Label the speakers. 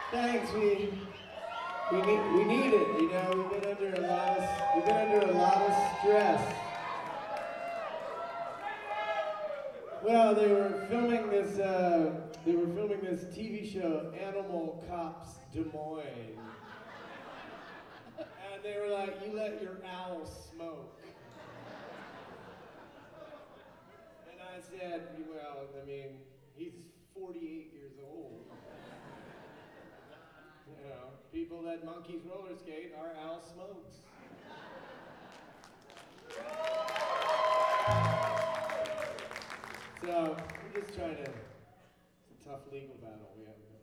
Speaker 1: Thanks. We need it. You know, we've been under a lot of stress. Well, they were filming this. They were filming this TV show, Animal Cops Des Moines, and they were like, "You let your owl smoke." And I said, "Well, I mean, he's 48 years old. You know, people let monkeys roller skate. Our owl smokes." So we're just trying to. It's a tough legal battle we have.